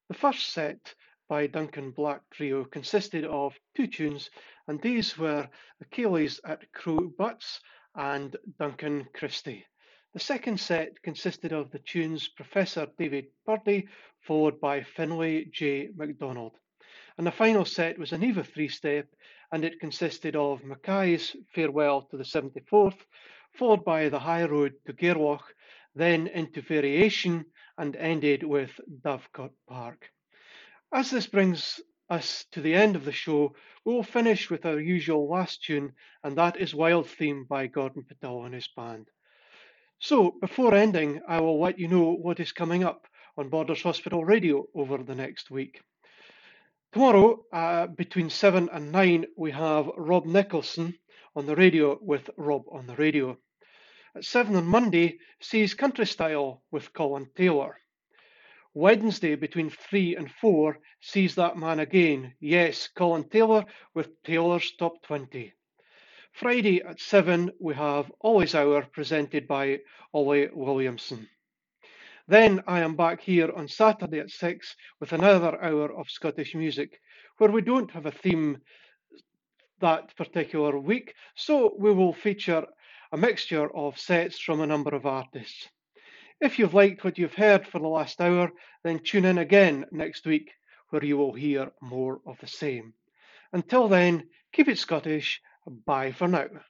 The first set by Duncan Black Trio consisted of two tunes, and these were the Keeleys at Crow Butts and Duncan Christie. The second set consisted of the tunes Professor David Purdy, followed by Finlay J. MacDonald. And the final set was an Eva three-step, and it consisted of Mackay's Farewell to the 74th, followed by The High Road to Gairloch, then into Variation, and ended with Dovecot Park. As this brings us to the end of the show, we will finish with our usual last tune, and that is Wild Theme by Gordon Patil and his band. So, before ending, I will let you know what is coming up on Borders Hospital Radio over the next week. Tomorrow, between 7 and 9, we have Rob Nicholson on the radio with Rob on the Radio. At 7 on Monday sees Country Style with Colin Taylor. Wednesday between 3 and 4 sees that man again. Yes, Colin Taylor with Taylor's Top 20. Friday at 7 we have Ollie's Hour presented by Ollie Williamson. Then I am back here on Saturday at 6 with another hour of Scottish music, where we don't have a theme that particular week, so we will feature a mixture of sets from a number of artists. If you've liked what you've heard for the last hour, then tune in again next week, where you will hear more of the same. Until then, keep it Scottish. Bye for now.